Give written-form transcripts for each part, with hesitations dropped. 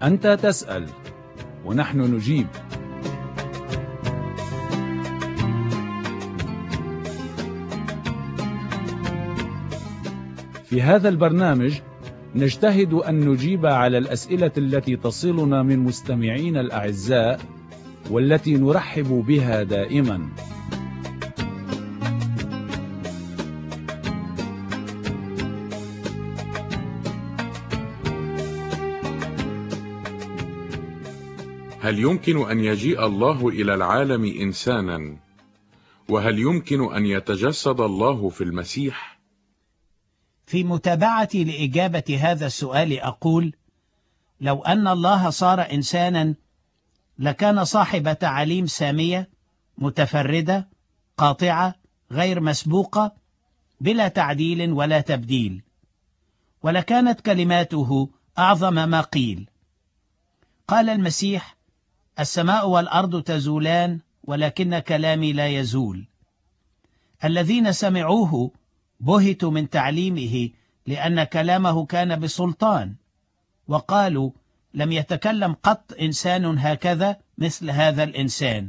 أنت تسأل ونحن نجيب. في هذا البرنامج نجتهد أن نجيب على الأسئلة التي تصلنا من مستمعين الأعزاء والتي نرحب بها دائما. هل يمكن أن يجيء الله إلى العالم إنسانا؟ وهل يمكن أن يتجسد الله في المسيح؟ في متابعتي لإجابة هذا السؤال أقول: لو أن الله صار إنسانا لكان صاحب تعاليم سامية متفردة قاطعة غير مسبوقة بلا تعديل ولا تبديل، ولكانت كلماته أعظم ما قيل. قال المسيح: السماء والأرض تزولان ولكن كلامي لا يزول. الذين سمعوه بهتوا من تعليمه لأن كلامه كان بسلطان، وقالوا: لم يتكلم قط إنسان هكذا مثل هذا الإنسان.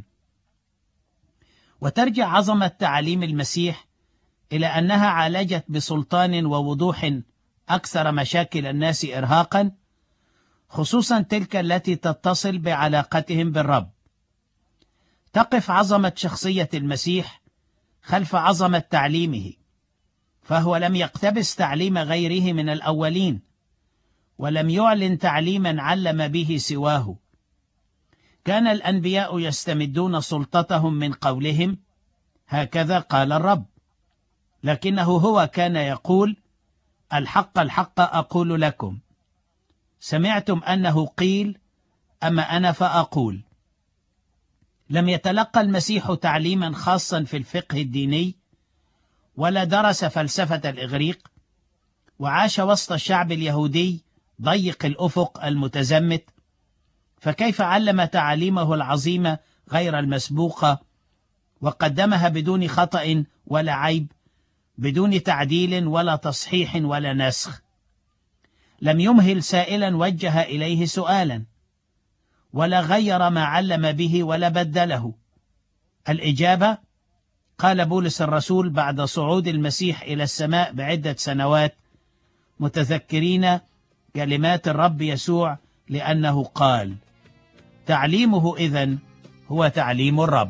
وترجع عظمة تعاليم المسيح إلى أنها عالجت بسلطان ووضوح أكثر مشاكل الناس إرهاقا، خصوصا تلك التي تتصل بعلاقتهم بالرب. تقف عظمة شخصية المسيح خلف عظمة تعليمه، فهو لم يقتبس تعليم غيره من الأولين، ولم يعلن تعليما علم به سواه. كان الأنبياء يستمدون سلطتهم من قولهم: هكذا قال الرب، لكنه هو كان يقول: الحق الحق أقول لكم، سمعتم أنه قيل، أما أنا فأقول. لم يتلقى المسيح تعليما خاصا في الفقه الديني، ولا درس فلسفة الإغريق، وعاش وسط الشعب اليهودي ضيق الأفق المتزمت، فكيف علم تعاليمه العظيمة غير المسبوقة وقدمها بدون خطأ ولا عيب، بدون تعديل ولا تصحيح ولا نسخ؟ لم يمهل سائلا وجه إليه سؤالا، ولا غير ما علم به ولا بدله. الإجابة: قال بولس الرسول بعد صعود المسيح إلى السماء بعدة سنوات، متذكرين كلمات الرب يسوع، لأنه قال: تعليمه إذن هو تعليم الرب.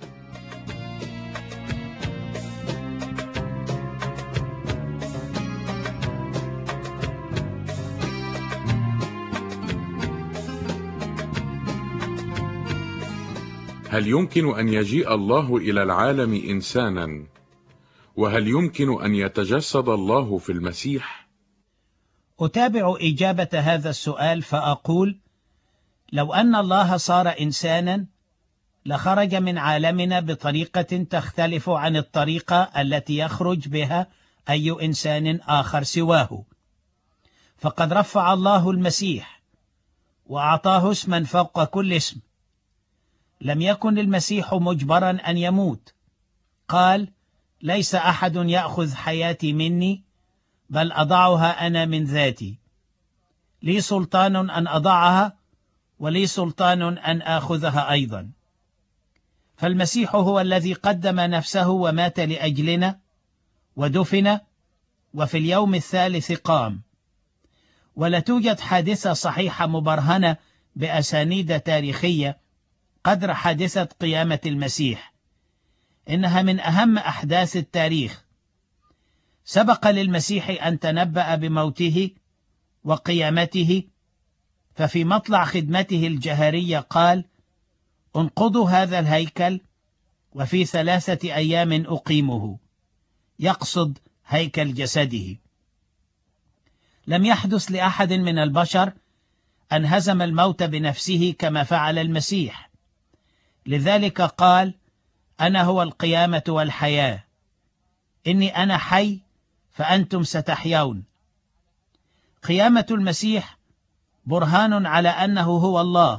هل يمكن أن يجيء الله إلى العالم إنسانا؟ وهل يمكن أن يتجسد الله في المسيح؟ أتابع إجابة هذا السؤال فأقول: لو أن الله صار إنسانا لخرج من عالمنا بطريقة تختلف عن الطريقة التي يخرج بها أي إنسان آخر سواه. فقد رفع الله المسيح وأعطاه اسما فوق كل اسم. لم يكن المسيح مجبرا أن يموت. قال: ليس أحد يأخذ حياتي مني، بل أضعها أنا من ذاتي. لي سلطان أن أضعها، ولي سلطان أن آخذها أيضا. فالمسيح هو الذي قدم نفسه ومات لأجلنا ودفن، وفي اليوم الثالث قام. ولا توجد حادثة صحيحة مبرهنة بأسانيد تاريخية قدر حادثة قيامة المسيح. إنها من أهم أحداث التاريخ. سبق للمسيح أن تنبأ بموته وقيامته، ففي مطلع خدمته الجهرية قال: انقضوا هذا الهيكل وفي 3 أيام أقيمه، يقصد هيكل جسده. لم يحدث لأحد من البشر أن هزم الموت بنفسه كما فعل المسيح. لذلك قال: أنا هو القيامة والحياة، إني أنا حي فأنتم ستحيون. قيامة المسيح برهان على أنه هو الله.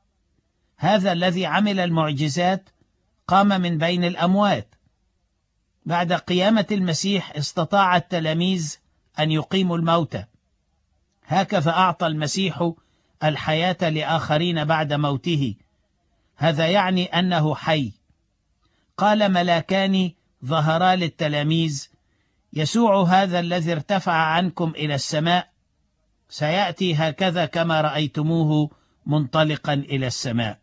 هذا الذي عمل المعجزات قام من بين الأموات. بعد قيامة المسيح استطاع التلاميذ أن يقيموا الموتى. هكذا أعطى المسيح الحياة لآخرين بعد موته، هذا يعني أنه حي. قال: ملاكان ظهرا للتلاميذ: يسوع هذا الذي ارتفع عنكم إلى السماء سيأتي هكذا كما رأيتموه منطلقا إلى السماء.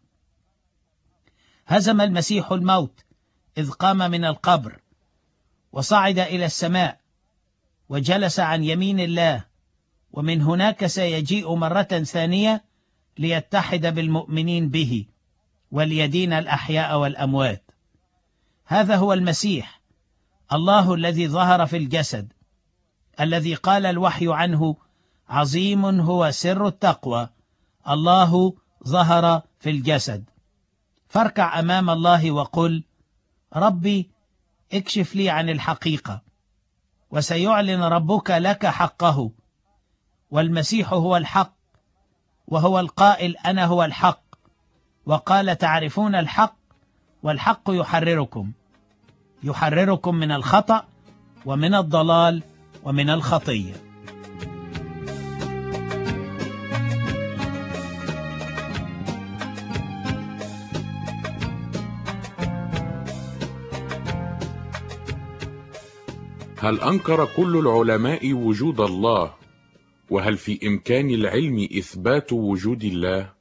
هزم المسيح الموت إذ قام من القبر وصعد إلى السماء وجلس عن يمين الله، ومن هناك سيجيء مرة ثانية ليتحد بالمؤمنين به وليدين الأحياء والأموات. هذا هو المسيح، الله الذي ظهر في الجسد، الذي قال الوحي عنه: عظيم هو سر التقوى، الله ظهر في الجسد. فاركع أمام الله وقل: ربي اكشف لي عن الحقيقة، وسيعلن ربك لك حقه. والمسيح هو الحق، وهو القائل: أنا هو الحق، وقال: تعرفون الحق والحق يحرركم من الخطأ ومن الضلال ومن الخطية. هل أنكر كل العلماء وجود الله؟ وهل في إمكان العلم إثبات وجود الله؟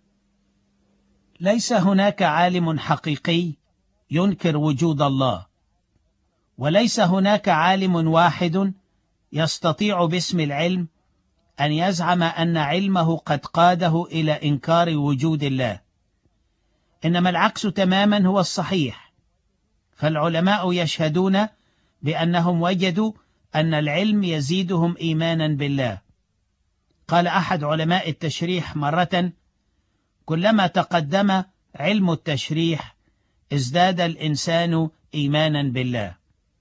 ليس هناك عالم حقيقي ينكر وجود الله، وليس هناك عالم واحد يستطيع باسم العلم أن يزعم أن علمه قد قاده إلى إنكار وجود الله، إنما العكس تماما هو الصحيح. فالعلماء يشهدون بأنهم وجدوا أن العلم يزيدهم إيمانا بالله. قال أحد علماء التشريح مرة: كلما تقدم علم التشريح ازداد الإنسان إيمانا بالله.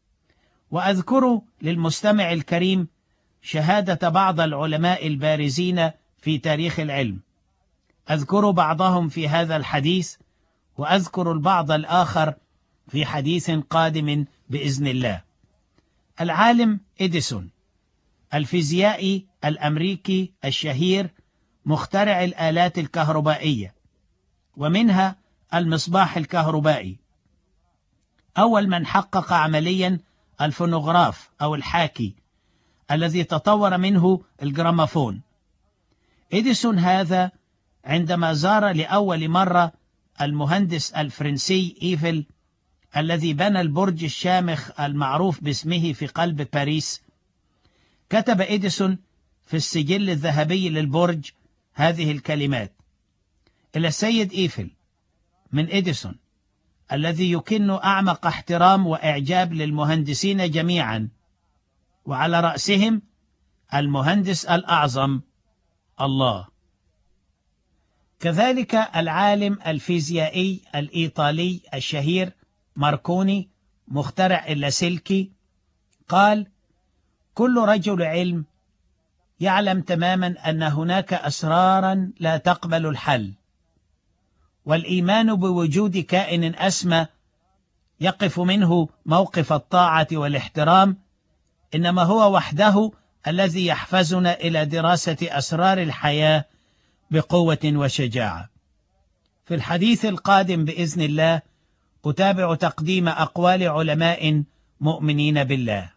وأذكر للمستمع الكريم شهادة بعض العلماء البارزين في تاريخ العلم. أذكر بعضهم في هذا الحديث، وأذكر البعض الآخر في حديث قادم بإذن الله. العالم إديسون، الفيزيائي الأمريكي الشهير، مخترع الآلات الكهربائية، ومنها المصباح الكهربائي، أول من حقق عمليا الفونوغراف أو الحاكي الذي تطور منه الجراموفون. إديسون هذا عندما زار لأول مرة المهندس الفرنسي إيفل الذي بنى البرج الشامخ المعروف باسمه في قلب باريس، كتب إديسون في السجل الذهبي للبرج هذه الكلمات: إلى السيد إيفل من إديسون، الذي يكن أعمق احترام وإعجاب للمهندسين جميعا، وعلى رأسهم المهندس الأعظم الله. كذلك العالم الفيزيائي الإيطالي الشهير ماركوني، مخترع اللاسلكي، قال: كل رجل علم يعلم تماما أن هناك أسرارا لا تقبل الحل، والإيمان بوجود كائن أسمى يقف منه موقف الطاعة والاحترام إنما هو وحده الذي يحفزنا إلى دراسة أسرار الحياة بقوة وشجاعة. في الحديث القادم بإذن الله أتابع تقديم أقوال علماء مؤمنين بالله.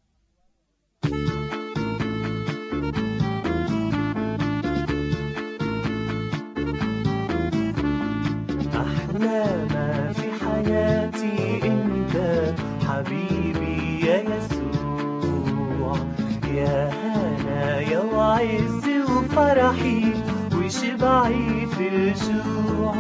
أحلى ما في حياتي أنت حبيبي يا يسوع، يا هنا يا وعزي وفرحي وشبعي في الجوع.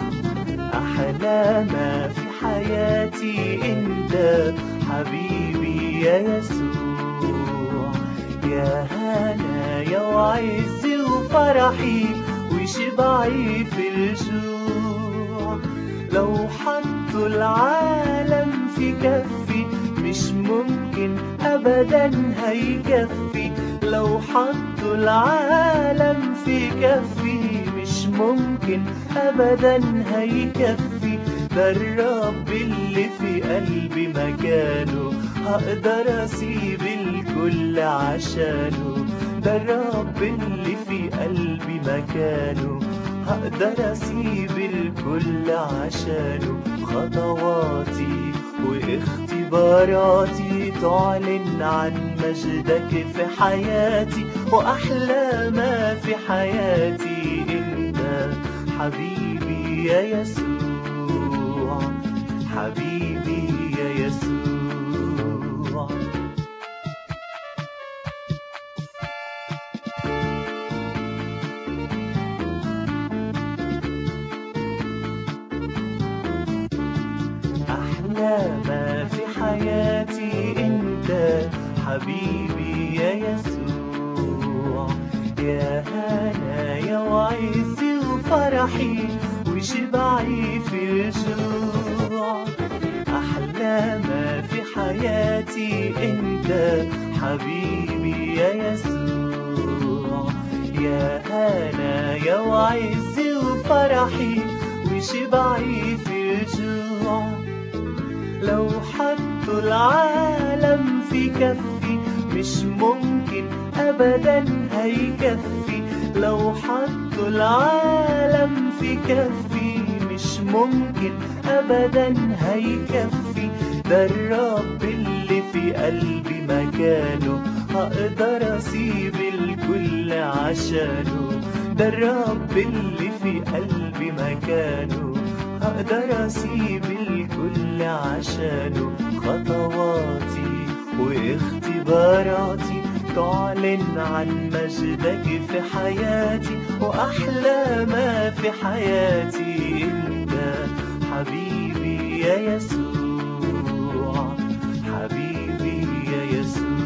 أحلى ما في حياتي أنت حبيبي يا يسوع، يا هنا يا وعزي وفرحي وشبعي في الجوع. لو حطوا العالم في كفي مش ممكن أبدا هيكفي، لو حطوا العالم في كفي مش ممكن أبدا هيكفي. ده الرب اللي في قلبي مكانه هقدر أسيب الكل عشانه، ده الرب اللي في قلبي مكانه، هقدر أسيب الكل عشانه. خطواتي واختباراتي تعلن عن مجدك في حياتي، وأحلى ما في حياتي أنت حبيبي يا يسوع، حبيبي يا يسوع. أحلى ما في حياتي أنت حبيبي يا يسوع، يا هنايا وعزي وفرحي وشبعي في الجوع. أحلى ما في حياتي أنت حبيبي يا يسوع، يا هنايا وعزي وفرحي وشبعي في الجوع. لو حطوا العالم في كفي مش ممكن أبدا هيكفي، لو حطوا العالم في كفي مش ممكن أبدا هيكفي. ده الرب اللي في قلبي مكانه، هقدر أسيب الكل عشانه. ده الرب اللي في قلبي مكانه، هقدر أسيب الكل عشانه. خطواتي واختباراتي تعلن عن مجدك في حياتي، وأحلى ما في حياتي أنت حبيبي يا يسوع، حبيبي يا يسوع.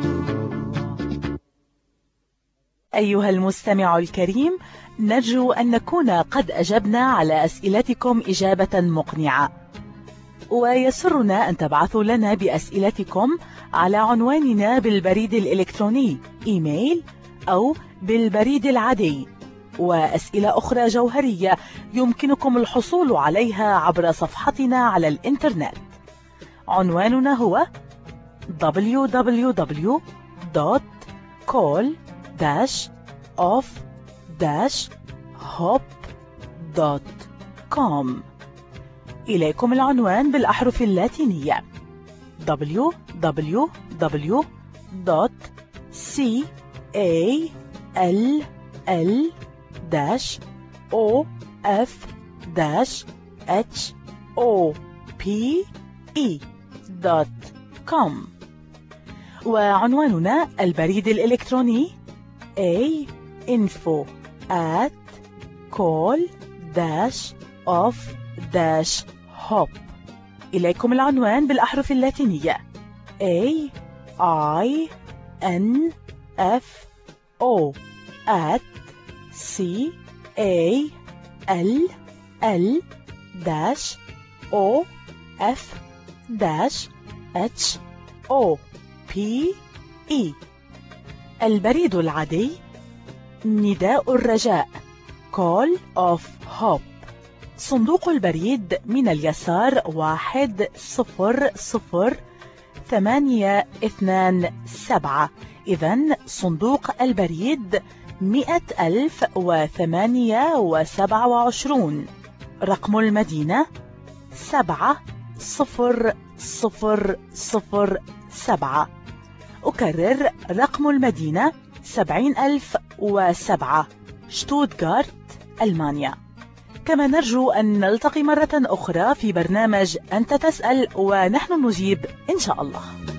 أيها المستمع الكريم، نرجو أن نكون قد أجبنا على أسئلتكم إجابة مقنعة، ويسرنا أن تبعثوا لنا بأسئلتكم على عنواننا بالبريد الإلكتروني إيميل أو بالبريد العادي. وأسئلة أخرى جوهرية يمكنكم الحصول عليها عبر صفحتنا على الإنترنت. عنواننا هو www.call-off-hop.com. إليكم العنوان بالأحرف اللاتينية www.call-off-hop.com. وعنواننا البريد الإلكتروني info@call-off-hop. إليكم العنوان بالأحرف اللاتينية AINFO@call-off-hop. البريد العادي نداء الرجاء Call of Hope. صندوق البريد من اليسار 100,827. إذن صندوق البريد 100,827. رقم المدينة 70007. أكرر رقم المدينة 70,007، شتوتغارت، ألمانيا. كما نرجو أن نلتقي مرة أخرى في برنامج أنت تسأل ونحن نجيب إن شاء الله.